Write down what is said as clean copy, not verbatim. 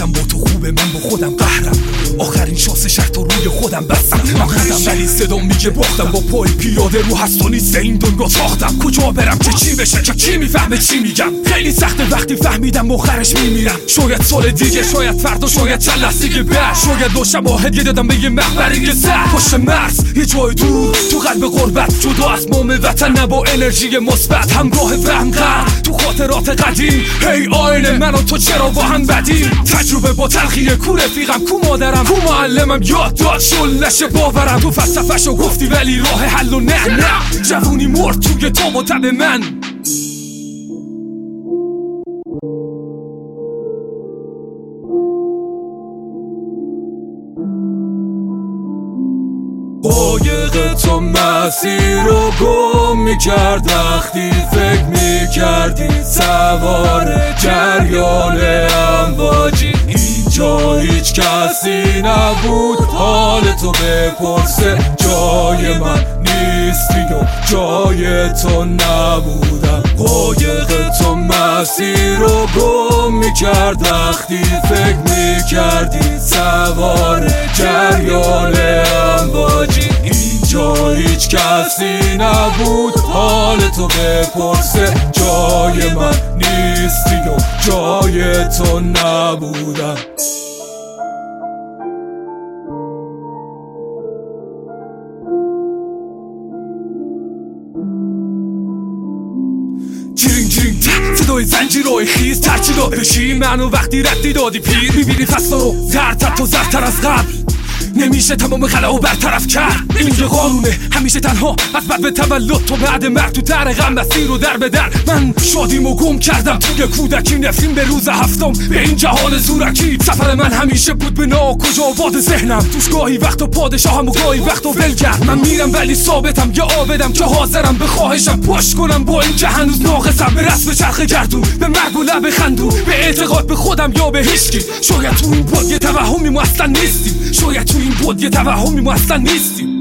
گفتم با تو خوبه، من با خودم قهرم، آخرین شانس شهر تو روی خودم بستم. من خودم ولی صدا میگه باختم، با پای پیاده رو هست و نیست این دنیا ساختم. کجا برم که چی بشه، که کی میفهمه چی میگم؟ خیلی سخته وقتی فهمیدم آخرش میمیرم. شاید سال دیگه، شاید فردا، شاید چند لحظه بعد، شاید دو شب هدیه دادم به یه مقبره که زد پشت مرز یه جای دور تو قلب غربت، جدا از مام وطن، نه با انرژی مثبت، همراه وهم غرق تو خاطرات قدیم. هی آینه من و تو چرا با هم بدیم؟ تجربه با تلخیه، کو رفیقم، کو مادرم، کو معلمم، یاد داد شل نشه باورم. تو فلسفه‌شو گفتی ولی راه حل و نه جوونی مرد توی تاب و تب من. قایق تو مسیر رو گم میکرد، وقتی فکر میکردی سوار جریان امواجی. اینجا هیچ کسی نبود حال تو بپرسه، جای من نیستی و جای تو نبودم. قایق تو مسیر رو گم میکرد، وقتی فکر میکردی سوار جریان امواجی. اینجا هیچ کسی نبود حال تو بپرسه، جای من نیستی و جای تو نبودم. جرینگ جرینگ تک صدای زنجیرهای خیز ترچیداد بشی منو وقتی ردی دادی پیر. میبینی فصل رو زرتر تو زرتر از قبل، نمیشه تمام خلا و برطرف کرد. این یه قانونه همیشه تنها، از بعد به تولد تو بعد مرد تو در غم مسیر رو در به در. من شادیمو گم کردم توی کودکی، نفرین به روز هفتم به این جهان زورکی. سفر من همیشه بود به ناکجا آباد ذهنم، توش گاهی وقت و پادشاهم و گاهی وقت و ولگرد. من میرم ولی ثابتم، یه عابدم که حاضرم به خواهشم پشت کنم، با این که هنوز ناقصم. به رسم چرخ گردون، به مرگ و لب خندون، به اعتقاد به خودم یا به هیچکی. شاید تو این بود یه توهمی ما اصلا نیستیم، شاید تو این بود یه توهمی ما اصلا نیستیم.